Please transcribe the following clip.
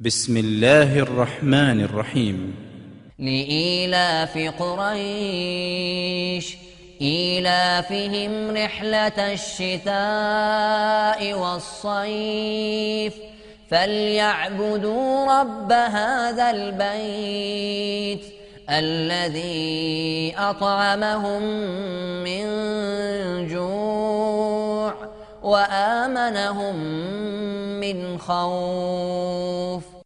بسم الله الرحمن الرحيم. لإيلاف قريش إيلافهم رحلة الشتاء والصيف فليعبدوا رب هذا البيت الذي أطعمهم من جوع وآمنهم من خوف.